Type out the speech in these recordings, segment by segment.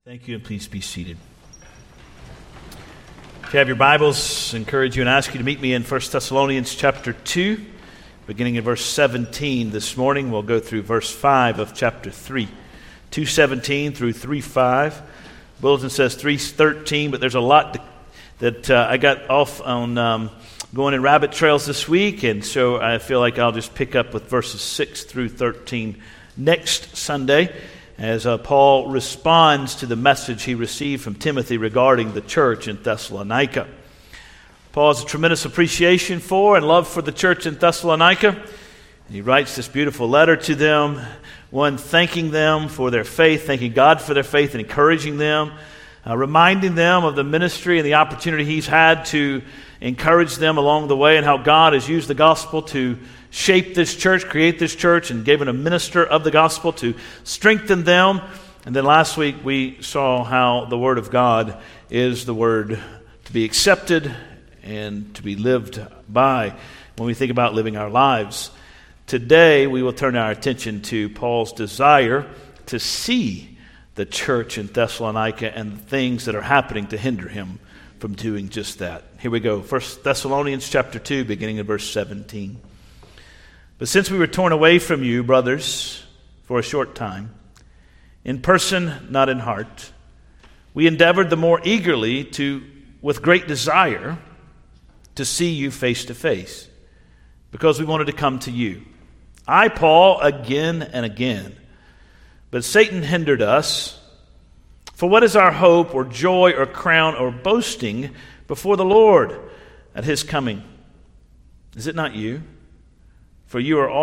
Thank you, and please be seated. If you have your Bibles, I encourage you and ask you to meet me in 1 Thessalonians chapter 2, beginning in verse 17 this morning. We'll go through verse 5 of chapter 3, 2:17 through 3:5. Bulletin says 3:13, but there's a lot that I got off on going in rabbit trails this week, and so I feel like I'll just pick up with verses 6 through 13 next Sunday, as Paul responds to the message he received from Timothy regarding the church in Thessalonica. Paul has a tremendous appreciation for and love for the church in Thessalonica. And he writes this beautiful letter to them, one thanking them for their faith, thanking God for their faith and encouraging them, reminding them of the ministry and the opportunity he's had to encourage them along the way and how God has used the gospel to shape this church, create this church, and given a minister of the gospel to strengthen them. And then last week we saw how the Word of God is the Word to be accepted and to be lived by when we think about living our lives. Today we will turn our attention to Paul's desire to see the church in Thessalonica and the things that are happening to hinder him from doing just that. Here we go. 1 Thessalonians chapter 2, beginning in verse 17. But since we were torn away from you, brothers, for a short time, in person, not in heart, we endeavored the more eagerly with great desire, to see you face to face, because we wanted to come to you. I, Paul, again and again, but Satan hindered us. For what is our hope or joy or crown or boasting before the Lord at his coming? Is it not you? For you are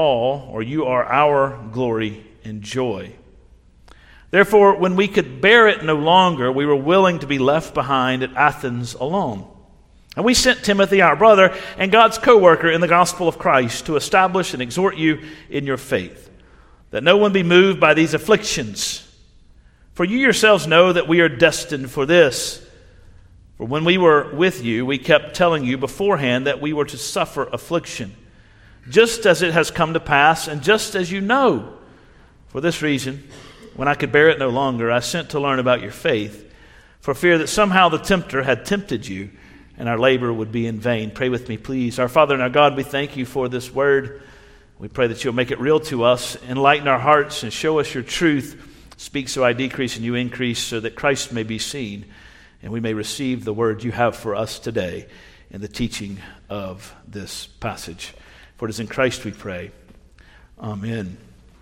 our glory and joy. Therefore, when we could bear it no longer, we were willing to be left behind at Athens alone. And we sent Timothy, our brother, and God's co-worker in the gospel of Christ, to establish and exhort you in your faith, that no one be moved by these afflictions. For you yourselves know that we are destined for this. For when we were with you, we kept telling you beforehand that we were to suffer affliction, just as it has come to pass, and just as you know. For this reason, when I could bear it no longer, I sent to learn about your faith, for fear that somehow the tempter had tempted you, and our labor would be in vain. Pray with me, please. Our Father and our God, we thank you for this word. We pray that you'll make it real to us, enlighten our hearts, and show us your truth. Speak so I decrease and you increase, so that Christ may be seen, and we may receive the word you have for us today in the teaching of this passage. For it is in Christ we pray. Amen.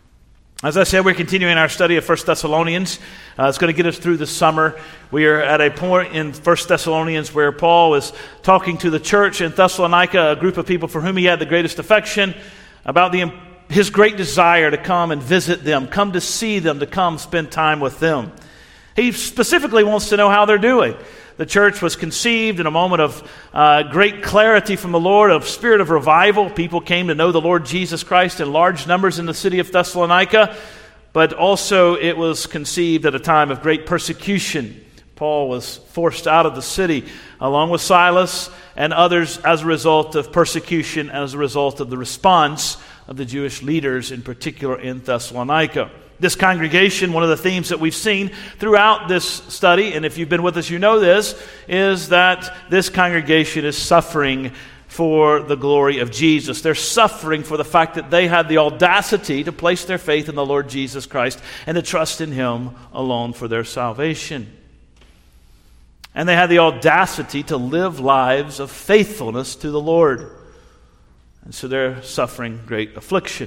As I said, we're continuing our study of 1 Thessalonians. It's going to get us through the summer. We are at a point in 1 Thessalonians where Paul is talking to the church in Thessalonica, a group of people for whom he had the greatest affection, about his great desire to come and visit them, come to see them, to come spend time with them. He specifically wants to know how they're doing. The church was conceived in a moment of great clarity from the Lord, of spirit of revival. People came to know the Lord Jesus Christ in large numbers in the city of Thessalonica, but also it was conceived at a time of great persecution. Paul was forced out of the city along with Silas and others as a result of persecution, as a result of the response of the Jewish leaders, in particular in Thessalonica. This congregation, one of the themes that we've seen throughout this study, and if you've been with us, you know this, is that this congregation is suffering for the glory of Jesus. They're suffering for the fact that they had the audacity to place their faith in the Lord Jesus Christ and to trust in Him alone for their salvation. And they had the audacity to live lives of faithfulness to the Lord. And so they're suffering great affliction.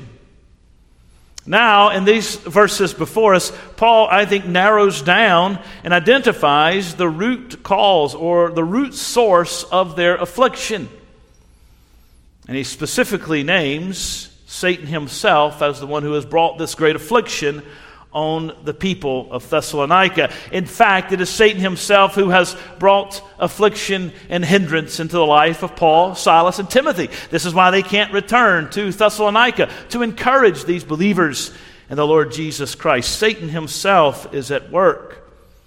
Now, in these verses before us, Paul, I think, narrows down and identifies the root cause or the root source of their affliction. And he specifically names Satan himself as the one who has brought this great affliction on the people of Thessalonica. In fact, it is Satan himself who has brought affliction and hindrance into the life of Paul, Silas, and Timothy. This is why they can't return to Thessalonica to encourage these believers in the Lord Jesus Christ. Satan himself is at work.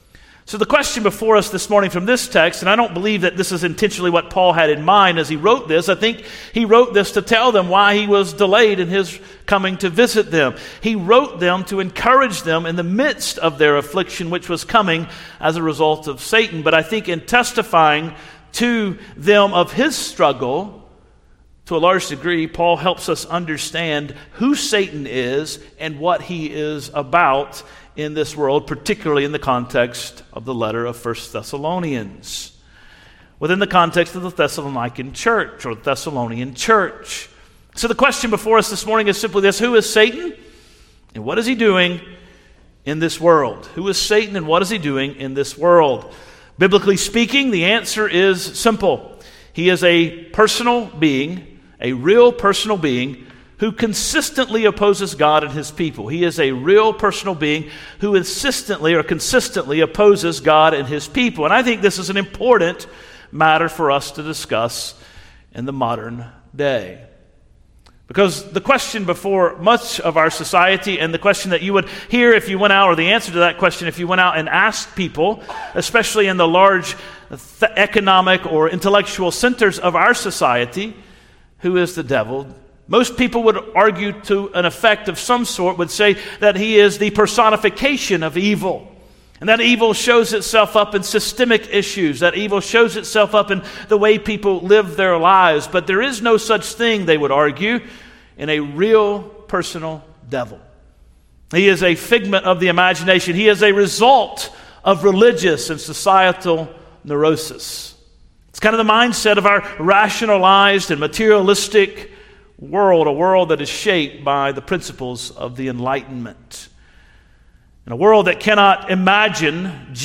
So the question before us this morning from this text, and I don't believe that this is intentionally what Paul had in mind as he wrote this. I think he wrote this to tell them why he was delayed in his coming to visit them. He wrote them to encourage them in the midst of their affliction, which was coming as a result of Satan. But I think in testifying to them of his struggle, to a large degree, Paul helps us understand who Satan is and what he is about in this world, particularly in the context of the letter of 1 Thessalonians, within the context of the Thessalonican church or the Thessalonian church. So the question before us this morning is simply this: who is Satan and what is he doing in this world? Who is Satan and what is he doing in this world? Biblically speaking, the answer is simple. He is a personal being, a real personal being, who consistently opposes God and his people. He is a real personal being who consistently opposes God and his people. And I think this is an important matter for us to discuss in the modern day. Because the question before much of our society, and the question that you would hear if you went out, or the answer to that question if you went out and asked people, especially in the large economic or intellectual centers of our society, who is the devil? Most people would argue to an effect of some sort, would say that he is the personification of evil. And that evil shows itself up in systemic issues. That evil shows itself up in the way people live their lives. But there is no such thing, they would argue, in a real personal devil. He is a figment of the imagination. He is a result of religious and societal neurosis. It's kind of the mindset of our rationalized and materialistic world, a world that is shaped by the principles of the Enlightenment. In a world that cannot imagine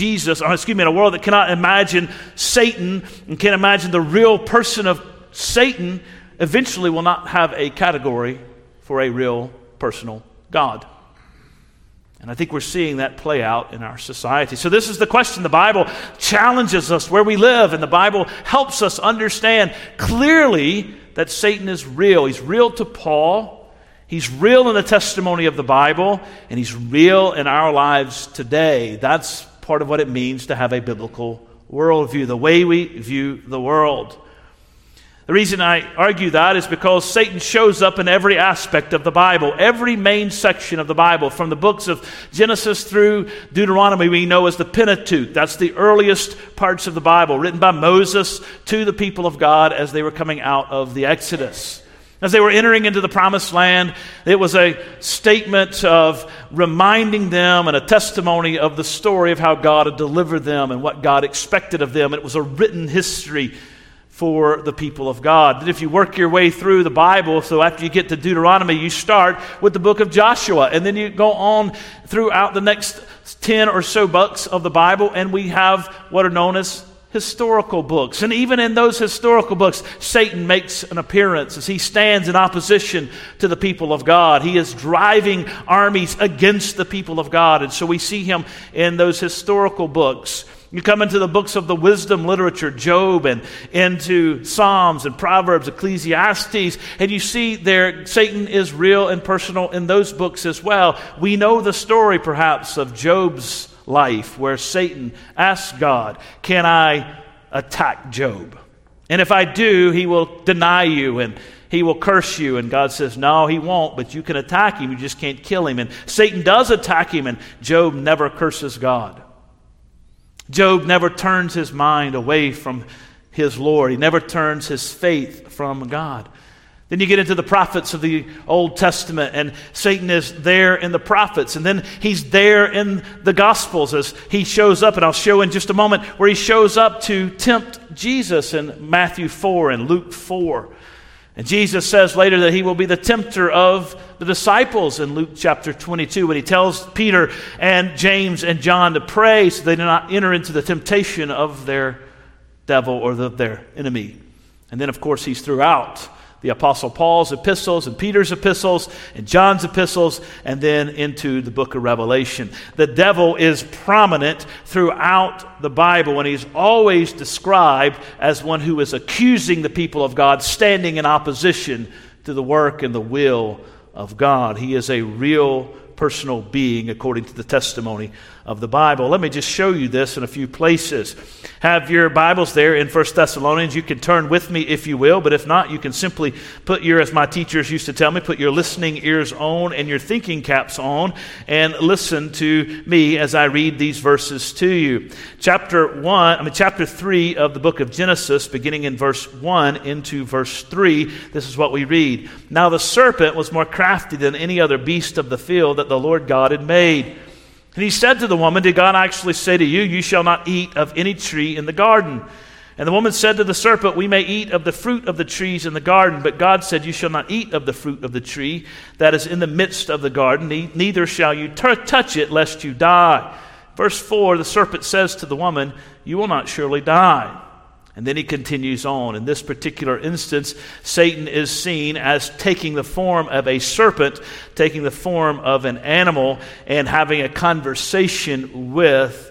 in a world that cannot imagine Satan and can't imagine the real person of Satan, eventually will not have a category for a real personal God. And I think we're seeing that play out in our society. So this is the question. The Bible challenges us where we live, and the Bible helps us understand clearly that Satan is real. He's real to Paul. He's real in the testimony of the Bible, and he's real in our lives today. That's part of what it means to have a biblical worldview, the way we view the world. The reason I argue that is because Satan shows up in every aspect of the Bible, every main section of the Bible, from the books of Genesis through Deuteronomy, we know as the Pentateuch. That's the earliest parts of the Bible, written by Moses to the people of God as they were coming out of the Exodus. As they were entering into the Promised Land, it was a statement of reminding them and a testimony of the story of how God had delivered them and what God expected of them. It was a written history for the people of God. That if you work your way through the Bible, so after you get to Deuteronomy, you start with the book of Joshua, and then you go on throughout the next 10 or so books of the Bible, and we have what are known as historical books. And even in those historical books, Satan makes an appearance as he stands in opposition to the people of God. He is driving armies against the people of God, and so we see him in those historical books. You come into the books of the wisdom literature, Job, and into Psalms and Proverbs, Ecclesiastes, and you see there Satan is real and personal in those books as well. We know the story perhaps of Job's life where Satan asked God, "Can I attack Job? And if I do, he will deny you and he will curse you." And God says, "No, he won't, but you can attack him. You just can't kill him." And Satan does attack him, and Job never curses God. Job never turns his mind away from his Lord. He never turns his faith from God. Then you get into the prophets of the Old Testament, and Satan is there in the prophets. And then he's there in the Gospels as he shows up, and I'll show in just a moment where he shows up to tempt Jesus in Matthew 4 and Luke 4. And Jesus says later that he will be the tempter of the disciples in Luke chapter 22 when he tells Peter and James and John to pray so they do not enter into the temptation of their devil or their enemy. And then, of course, he's throughout the Apostle Paul's epistles and Peter's epistles and John's epistles, and then into the book of Revelation. The devil is prominent throughout the Bible, and he's always described as one who is accusing the people of God, standing in opposition to the work and the will of God. He is a real personal being according to the testimony of the Bible. Let me just show you this in a few places. Have your Bibles there in 1 Thessalonians. You can turn with me if you will, but if not, you can simply put your, as my teachers used to tell me, put your listening ears on and your thinking caps on and listen to me as I read these verses to you. Chapter 3 of the book of Genesis, beginning in verse 1 into verse 3, this is what we read. Now the serpent was more crafty than any other beast of the field that the Lord God had made. And he said to the woman, did God actually say to you, you shall not eat of any tree in the garden? And the woman said to the serpent, we may eat of the fruit of the trees in the garden, but God said, you shall not eat of the fruit of the tree that is in the midst of the garden, neither shall you touch it, lest you die. Verse 4, the serpent says to the woman, you will not surely die. And then he continues on. In this particular instance, Satan is seen as taking the form of a serpent, taking the form of an animal, and having a conversation with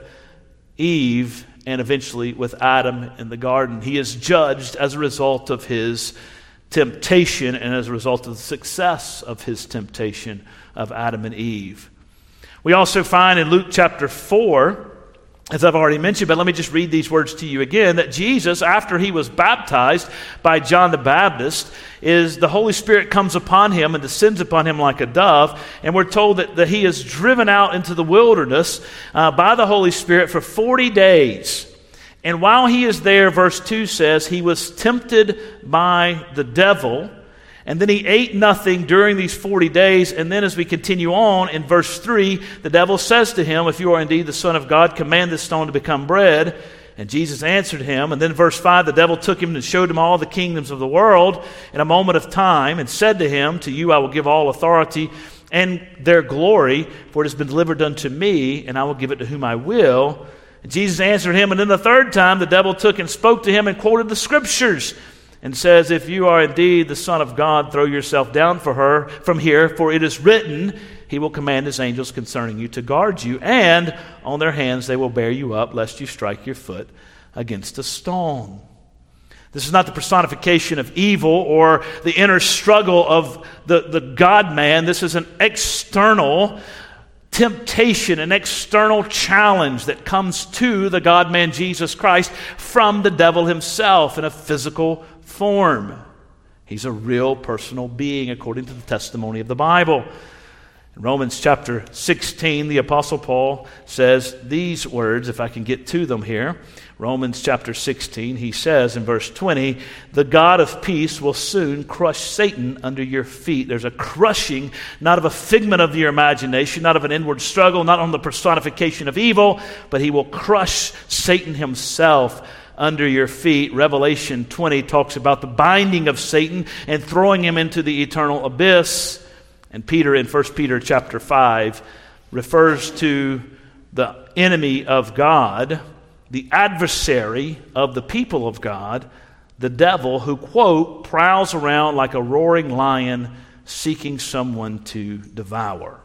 Eve and eventually with Adam in the garden. He is judged as a result of his temptation and as a result of the success of his temptation of Adam and Eve. We also find in Luke chapter 4, as I've already mentioned, but let me just read these words to you again, that Jesus, after he was baptized by John the Baptist, the Holy Spirit comes upon him and descends upon him like a dove, and we're told that he is driven out into the wilderness by the Holy Spirit for 40 days. And while he is there, verse 2 says, he was tempted by the devil, and then he ate nothing during these 40 days. And then as we continue on in verse 3, the devil says to him, if you are indeed the Son of God, command this stone to become bread. And Jesus answered him. And then verse 5, the devil took him and showed him all the kingdoms of the world in a moment of time, and said to him, to you I will give all authority and their glory, for it has been delivered unto me, and I will give it to whom I will. And Jesus answered him. And then the third time the devil took and spoke to him and quoted the Scriptures, and says, if you are indeed the Son of God, throw yourself down from here, for it is written, he will command his angels concerning you to guard you, and on their hands they will bear you up, lest you strike your foot against a stone. This is not the personification of evil or the inner struggle of the God-man. This is an external temptation, an external challenge that comes to the God-man Jesus Christ from the devil himself in a physical form. He's a real personal being according to the testimony of the Bible. In Romans chapter 16, the Apostle Paul says these words, if I can get to them here. Romans chapter 16, he says in verse 20, the God of peace will soon crush Satan under your feet. There's a crushing, not of a figment of your imagination, not of an inward struggle, not on the personification of evil, but he will crush Satan himself under your feet. Revelation 20 talks about the binding of Satan and throwing him into the eternal abyss. And Peter in 1 Peter chapter 5 refers to the enemy of God, the adversary of the people of God, the devil, who, quote, prowls around like a roaring lion seeking someone to devour.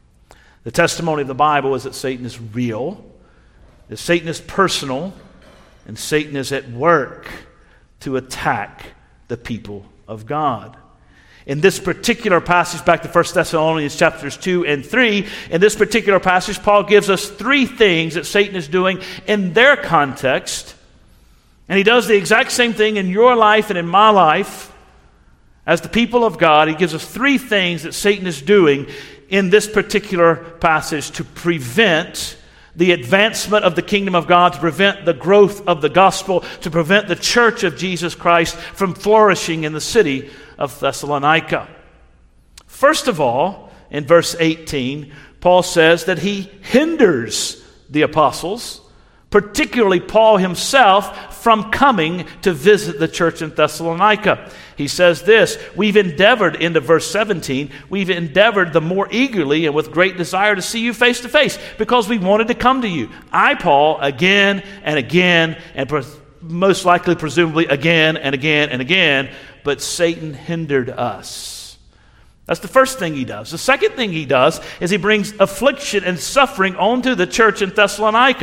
The testimony of the Bible is that Satan is real, that Satan is personal, and Satan is at work to attack the people of God. In this particular passage, back to 1 Thessalonians chapters 2 and 3, in this particular passage, Paul gives us three things that Satan is doing in their context. And he does the exact same thing in your life and in my life as the people of God. He gives us three things that Satan is doing in this particular passage to prevent the advancement of the kingdom of God, to prevent the growth of the gospel, to prevent the church of Jesus Christ from flourishing in the city of Thessalonica. First of all, in verse 18, Paul says that he hinders the apostles, particularly Paul himself, from coming to visit the church in Thessalonica. He says this, we've endeavored, into verse 17, we've endeavored the more eagerly and with great desire to see you face to face, because we wanted to come to you. I, Paul, again and again, and most likely, presumably, again and again and again, but Satan hindered us. That's the first thing he does. The second thing he does is he brings affliction and suffering onto the church in Thessalonica.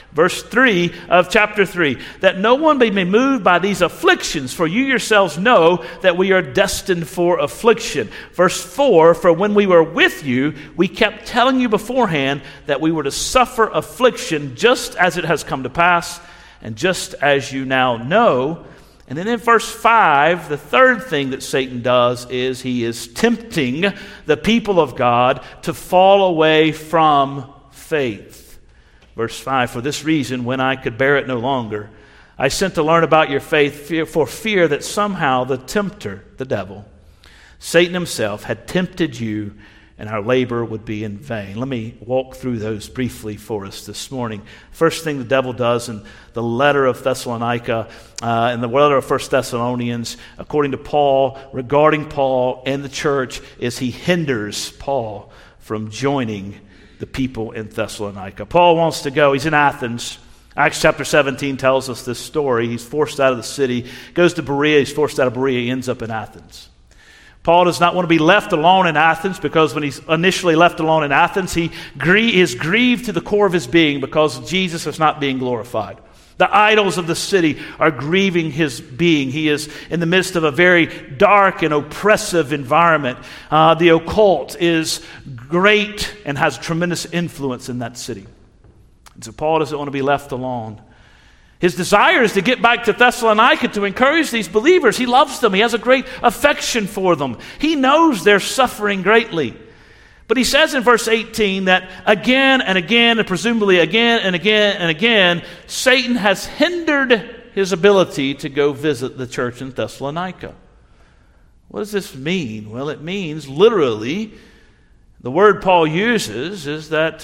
Verse 3 of chapter 3, that no one may be moved by these afflictions, for you yourselves know that we are destined for affliction. Verse 4, for when we were with you, we kept telling you beforehand that we were to suffer affliction just as it has come to pass, and just as you now know. And then in verse 5, the third thing that Satan does is he is tempting the people of God to fall away from faith. Verse 5, for this reason, when I could bear it no longer, I sent to learn about your faith for fear that somehow the tempter, the devil, Satan himself, had tempted you and our labor would be in vain. Let me walk through those briefly for us this morning. First thing the devil does in the letter of Thessalonica and the letter of 1 Thessalonians, according to Paul, regarding Paul and the church, is he hinders Paul from joining the people in Thessalonica. Paul wants to go. He's in Athens. Acts chapter 17 tells us this story. He's forced out of the city, goes to Berea. He's forced out of Berea. He ends up in Athens. Paul does not want to be left alone in Athens, because when he's initially left alone in Athens, he is grieved to the core of his being because Jesus is not being glorified. The idols of the city are grieving his being. He is in the midst of a very dark and oppressive environment. The occult is great and has tremendous influence in that city. And so Paul doesn't want to be left alone. His desire is to get back to Thessalonica to encourage these believers. He loves them. He has a great affection for them. He knows they're suffering greatly. But he says in verse 18 that again and again, and presumably again and again and again, Satan has hindered his ability to go visit the church in Thessalonica. What does this mean? Well, it means literally, the word Paul uses is that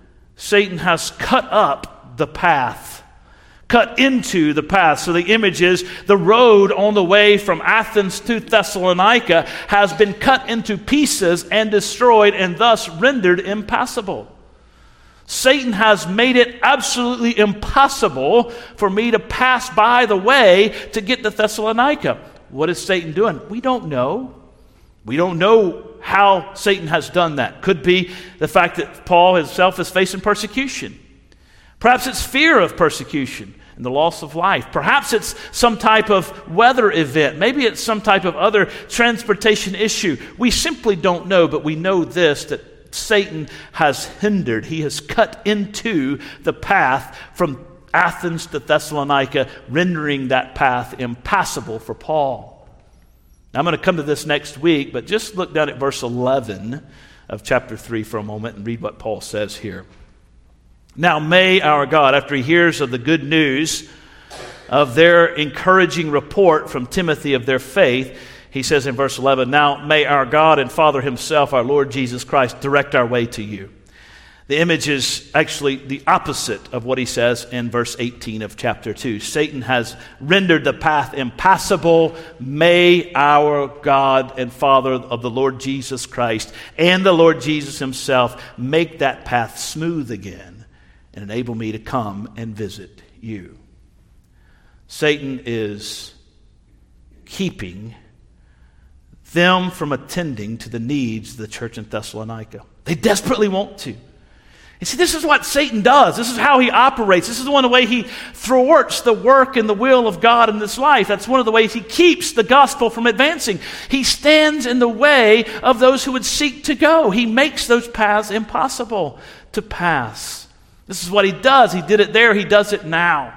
Satan has cut up the path. Cut into the path. So the image is the road on the way from Athens to Thessalonica has been cut into pieces and destroyed, and thus rendered impassable. Satan has made it absolutely impossible for me to pass by the way to get to Thessalonica. What is Satan doing? We don't know. We don't know how Satan has done that. Could be the fact that Paul himself is facing persecution. Perhaps it's fear of persecution and the loss of life. Perhaps it's some type of weather event. Maybe it's some type of other transportation issue. We simply don't know, but we know this, that Satan has hindered. He has cut into the path from Athens to Thessalonica, rendering that path impassable for Paul. Now, I'm going to come to this next week, but just look down at verse 11 of chapter 3 for a moment and read what Paul says here. Now may our God, after he hears of the good news of their encouraging report from Timothy of their faith, he says in verse 11, now may our God and Father himself, our Lord Jesus Christ, direct our way to you. The image is actually the opposite of what he says in verse 18 of chapter 2. Satan has rendered the path impassable. May our God and Father of the Lord Jesus Christ and the Lord Jesus himself make that path smooth again and enable me to come and visit you. Satan is keeping them from attending to the needs of the church in Thessalonica. They desperately want to. You see, this is what Satan does. This is how he operates. This is one of the ways he thwarts the work and the will of God in this life. That's one of the ways he keeps the gospel from advancing. He stands in the way of those who would seek to go. He makes those paths impossible to pass. This is what he does. He did it there. He does it now.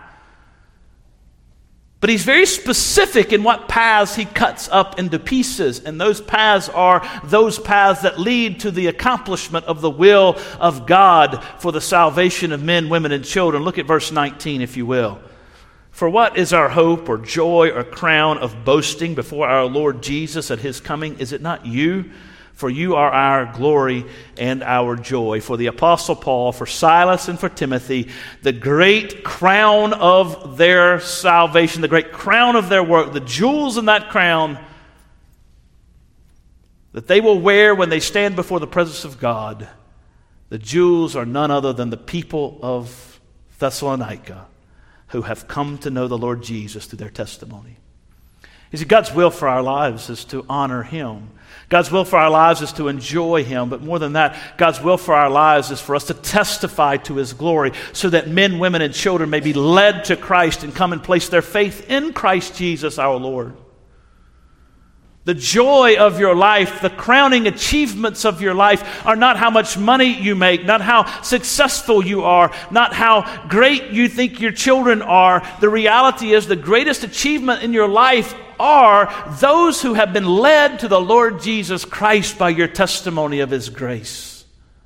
But he's very specific in what paths he cuts up into pieces. And those paths are those paths that lead to the accomplishment of the will of God for the salvation of men, women, and children. Look at verse 19, if you will. For what is our hope or joy or crown of boasting before our Lord Jesus at his coming? Is it not you? For you are our glory and our joy. For the Apostle Paul, for Silas and for Timothy, the great crown of their salvation, the great crown of their work, the jewels in that crown that they will wear when they stand before the presence of God, the jewels are none other than the people of Thessalonica who have come to know the Lord Jesus through their testimony. You see, God's will for our lives is to honor Him. God's will for our lives is to enjoy Him. But more than that, God's will for our lives is for us to testify to His glory so that men, women, and children may be led to Christ and come and place their faith in Christ Jesus our Lord. The joy of your life, the crowning achievements of your life are not how much money you make, not how successful you are, not how great you think your children are. The reality is the greatest achievement in your life are those who have been led to the Lord Jesus Christ by your testimony of His grace.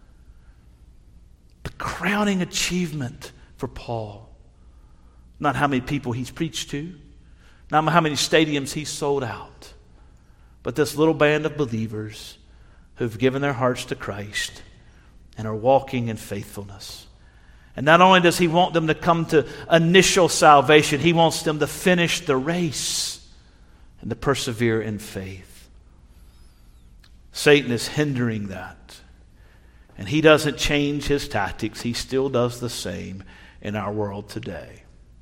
The crowning achievement for Paul. Not how many people he's preached to, not how many stadiums he's sold out, but this little band of believers who've given their hearts to Christ and are walking in faithfulness. And not only does he want them to come to initial salvation, he wants them to finish the race and to persevere in faith. Satan is hindering that. And he doesn't change his tactics. He still does the same in our world today.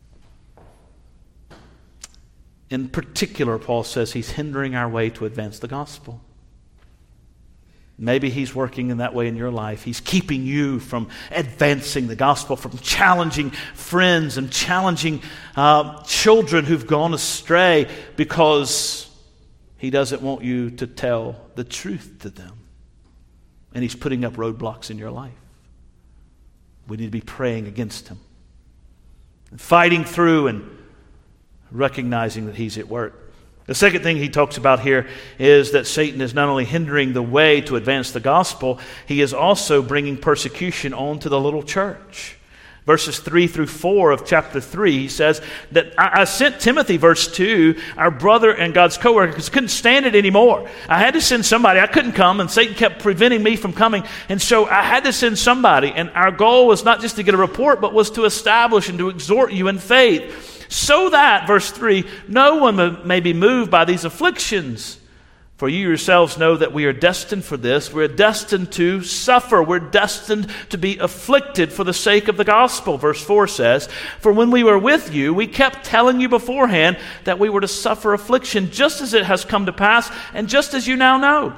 In particular, Paul says he's hindering our way to advance the gospel. Maybe he's working in that way in your life. He's keeping you from advancing the gospel, from challenging friends and challenging children who've gone astray because he doesn't want you to tell the truth to them. And he's putting up roadblocks in your life. We need to be praying against him and fighting through and recognizing that he's at work. The second thing he talks about here is that Satan is not only hindering the way to advance the gospel, he is also bringing persecution onto the little church. Verses 3 through 4 of chapter 3, he says that I sent Timothy, verse 2, our brother and God's co-worker, because I couldn't stand it anymore. I had to send somebody. I couldn't come, and Satan kept preventing me from coming. And so I had to send somebody. And our goal was not just to get a report, but was to establish and to exhort you in faith. So that, verse 3, no one may be moved by these afflictions. For you yourselves know that we are destined for this. We're destined to suffer. We're destined to be afflicted for the sake of the gospel. Verse 4 says, for when we were with you, we kept telling you beforehand that we were to suffer affliction, just as it has come to pass, and just as you now know.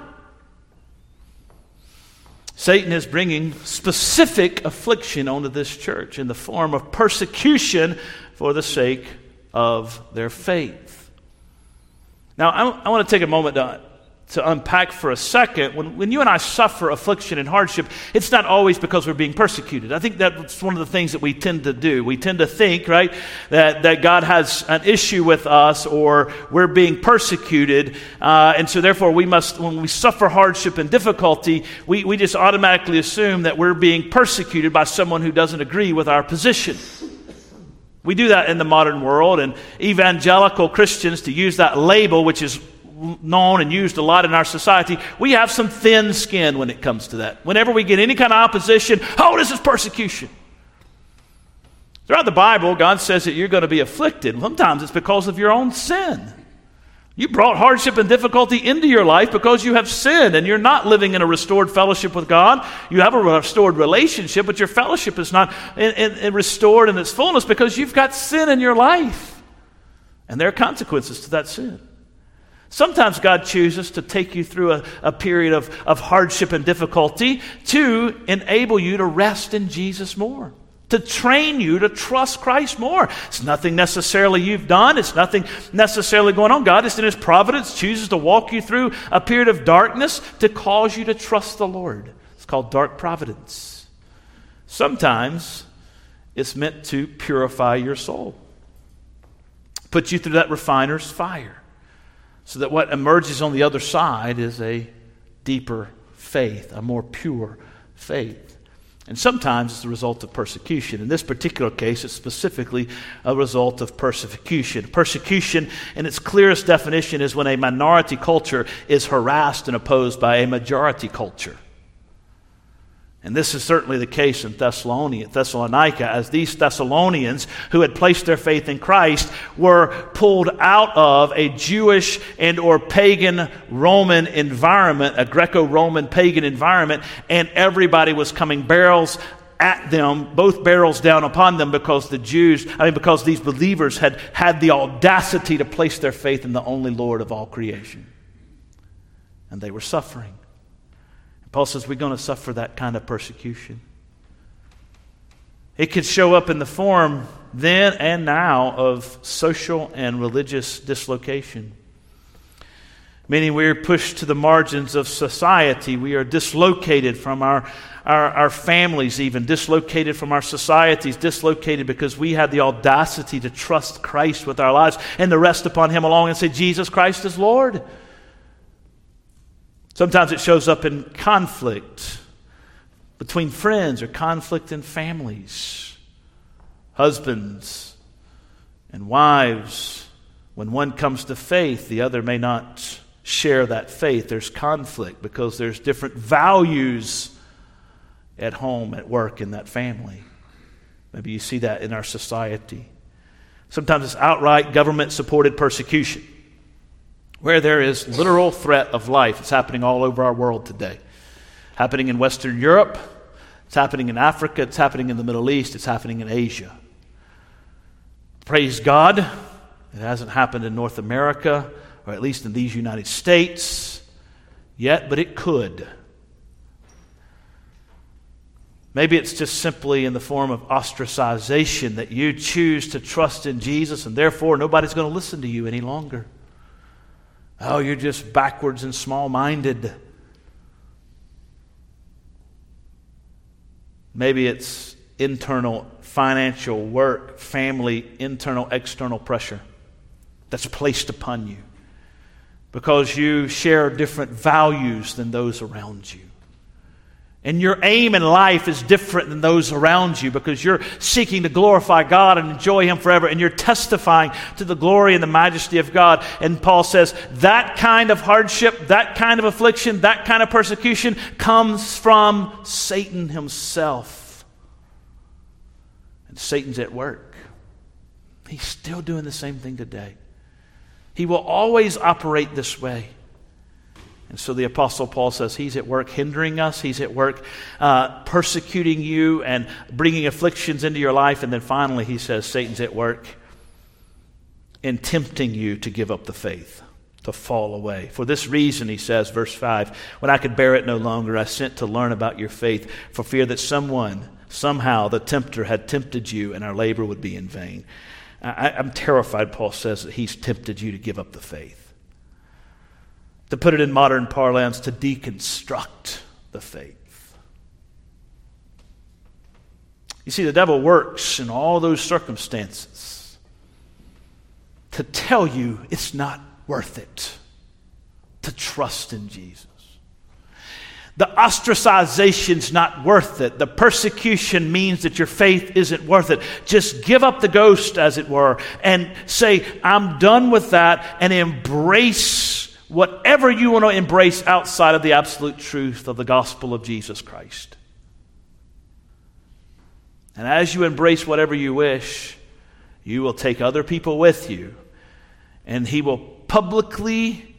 Satan is bringing specific affliction onto this church in the form of persecution for the sake of their faith. Now, I want to take a moment to unpack for a second. When you and I suffer affliction and hardship, it's not always because we're being persecuted. I think that's one of the things that we tend to do. We tend to think, right, that God has an issue with us or we're being persecuted. And so therefore we must, when we suffer hardship and difficulty, we just automatically assume that we're being persecuted by someone who doesn't agree with our position. We do that in the modern world, and evangelical Christians, to use that label, which is known and used a lot in our society, we have some thin skin when it comes to that. Whenever we get any kind of opposition, oh, this is persecution. Throughout the Bible, God says that you're going to be afflicted. Sometimes it's because of your own sin. You brought hardship and difficulty into your life because you have sinned, and you're not living in a restored fellowship with God. You have a restored relationship, but your fellowship is not restored in its fullness because you've got sin in your life. And there are consequences to that sin. Sometimes God chooses to take you through a period of hardship and difficulty to enable you to rest in Jesus more, to train you to trust Christ more. It's nothing necessarily you've done. It's nothing necessarily going on. God just in His providence chooses to walk you through a period of darkness to cause you to trust the Lord. It's called dark providence. Sometimes it's meant to purify your soul, put you through that refiner's fire, so that what emerges on the other side is a deeper faith, a more pure faith. And sometimes it's the result of persecution. In this particular case, it's specifically a result of persecution. Persecution, in its clearest definition, is when a minority culture is harassed and opposed by a majority culture. And this is certainly the case in Thessalonica, as these Thessalonians who had placed their faith in Christ were pulled out of a Jewish and or pagan Roman environment, a Greco-Roman pagan environment, and everybody was coming barrels at them, both barrels down upon them, because because these believers had had the audacity to place their faith in the only Lord of all creation. And they were suffering. Paul says we're going to suffer that kind of persecution. It could show up in the form then and now of social and religious dislocation. Meaning we are pushed to the margins of society. We are dislocated from our families even, dislocated from our societies, dislocated because we had the audacity to trust Christ with our lives and to rest upon Him alone and say, Jesus Christ is Lord. Sometimes it shows up in conflict between friends or conflict in families. Husbands and wives, when one comes to faith, the other may not share that faith. There's conflict because there's different values at home, at work, in that family. Maybe you see that in our society. Sometimes it's outright government-supported persecution, where there is literal threat of life. It's happening all over our world today. Happening in Western Europe, it's happening in Africa, it's happening in the Middle East, it's happening in Asia. Praise God, it hasn't happened in North America, or at least in these United States yet, but it could. Maybe it's just simply in the form of ostracization that you choose to trust in Jesus and therefore nobody's going to listen to you any longer. Oh, you're just backwards and small-minded. Maybe it's internal financial, work, family, internal, external pressure that's placed upon you because you share different values than those around you. And your aim in life is different than those around you because you're seeking to glorify God and enjoy Him forever, and you're testifying to the glory and the majesty of God. And Paul says that kind of hardship, that kind of affliction, that kind of persecution comes from Satan himself. And Satan's at work. He's still doing the same thing today. He will always operate this way. And so the Apostle Paul says he's at work hindering us. He's at work persecuting you and bringing afflictions into your life. And then finally he says Satan's at work in tempting you to give up the faith, to fall away. For this reason, he says, verse 5, when I could bear it no longer, I sent to learn about your faith for fear that somehow the tempter had tempted you and our labor would be in vain. I'm terrified, Paul says, that he's tempted you to give up the faith. To put it in modern parlance, to deconstruct the faith. You see, the devil works in all those circumstances to tell you it's not worth it to trust in Jesus. The ostracization's not worth it. The persecution means that your faith isn't worth it. Just give up the ghost, as it were, and say, I'm done with that, and embrace whatever you want to embrace outside of the absolute truth of the gospel of Jesus Christ. And as you embrace whatever you wish, you will take other people with you, and He will publicly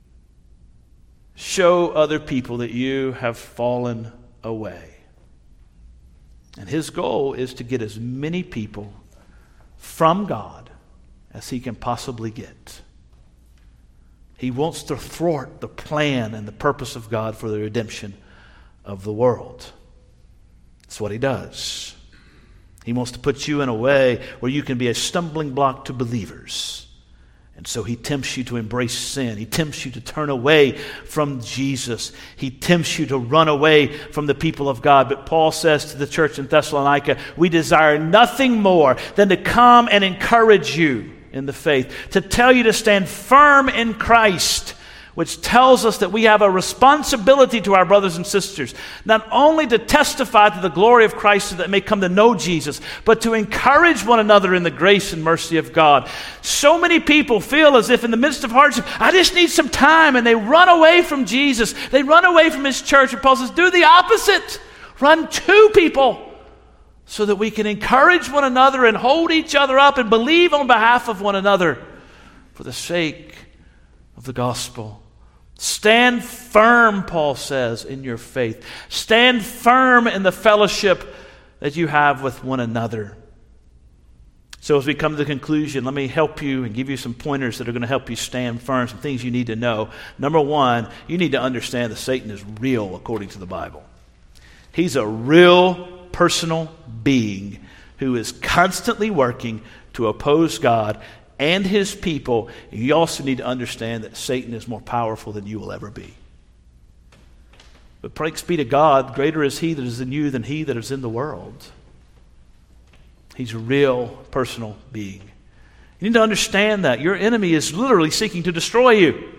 show other people that you have fallen away. And His goal is to get as many people from God as He can possibly get. He wants to thwart the plan and the purpose of God for the redemption of the world. That's what He does. He wants to put you in a way where you can be a stumbling block to believers. And so He tempts you to embrace sin. He tempts you to turn away from Jesus. He tempts you to run away from the people of God. But Paul says to the church in Thessalonica, we desire nothing more than to come and encourage you in the faith, to tell you to stand firm in Christ, which tells us that we have a responsibility to our brothers and sisters, not only to testify to the glory of Christ so that they may come to know Jesus, but to encourage one another in the grace and mercy of God. So many people feel as if in the midst of hardship, I just need some time, and they run away from Jesus. They run away from His church. And Paul says, do the opposite. Run to people, so that we can encourage one another and hold each other up and believe on behalf of one another for the sake of the gospel. Stand firm, Paul says, in your faith. Stand firm in the fellowship that you have with one another. So as we come to the conclusion, let me help you and give you some pointers that are going to help you stand firm, some things you need to know. Number one, you need to understand that Satan is real according to the Bible. He's a real personal being who is constantly working to oppose God and his people. And you also need to understand that Satan is more powerful than you will ever be. But thanks be to God, greater is he that is in you than he that is in the world. He's a real personal being. You need to understand that. Your enemy is literally seeking to destroy you.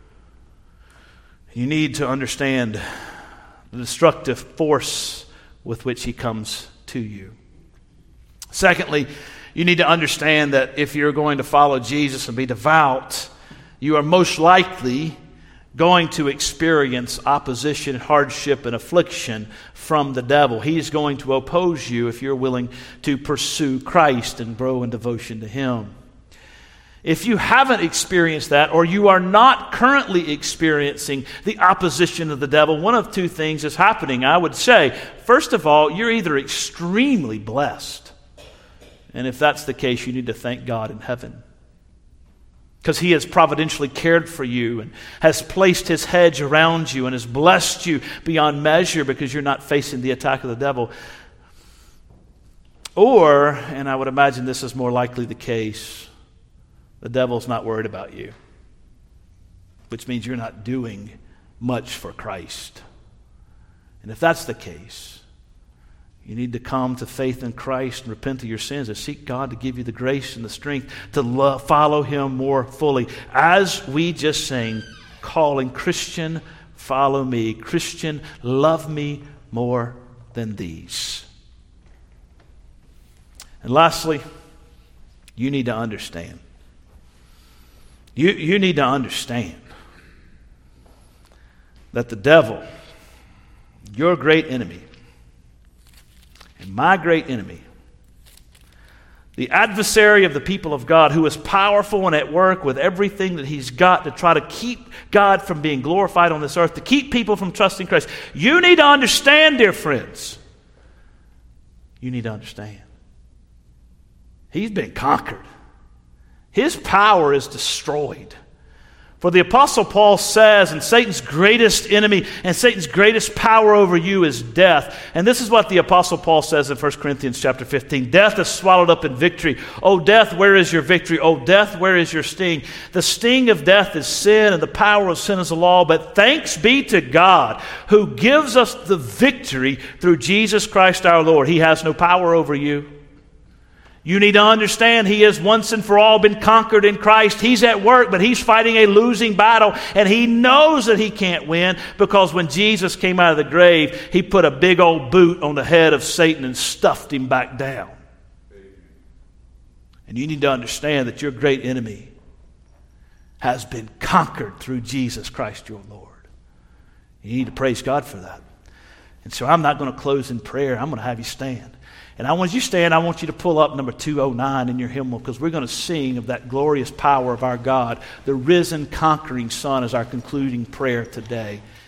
You need to understand the destructive force with which he comes to you. Secondly, you need to understand that if you're going to follow Jesus and be devout, you are most likely going to experience opposition, hardship, and affliction from the devil. He's going to oppose you if you're willing to pursue Christ and grow in devotion to him. If you haven't experienced that, or you are not currently experiencing the opposition of the devil, one of two things is happening, I would say. First of all, you're either extremely blessed, and if that's the case, you need to thank God in heaven, because he has providentially cared for you and has placed his hedge around you and has blessed you beyond measure because you're not facing the attack of the devil. Or, and I would imagine this is more likely the case, the devil's not worried about you, which means you're not doing much for Christ. And if that's the case, you need to come to faith in Christ and repent of your sins and seek God to give you the grace and the strength to follow him more fully. As we just sang, calling, Christian, follow me. Christian, love me more than these. And lastly, you need to understand. You need to understand that the devil, your great enemy, and my great enemy, the adversary of the people of God, who is powerful and at work with everything that he's got to try to keep God from being glorified on this earth, to keep people from trusting Christ. You need to understand, dear friends. You need to understand. He's been conquered. His power is destroyed. For the Apostle Paul says, and Satan's greatest enemy and Satan's greatest power over you is death. And this is what the Apostle Paul says in 1 Corinthians chapter 15. Death is swallowed up in victory. O death, where is your victory? O death, where is your sting? The sting of death is sin, and the power of sin is the law. But thanks be to God, who gives us the victory through Jesus Christ our Lord. He has no power over you. You need to understand he has once and for all been conquered in Christ. He's at work, but he's fighting a losing battle, and he knows that he can't win, because when Jesus came out of the grave, he put a big old boot on the head of Satan and stuffed him back down. And you need to understand that your great enemy has been conquered through Jesus Christ your Lord. You need to praise God for that. And so I'm not going to close in prayer. I'm going to have you stand. And I want you to stand. I want you to pull up number 209 in your hymnal, because we're going to sing of that glorious power of our God. The risen, conquering Son is our concluding prayer today.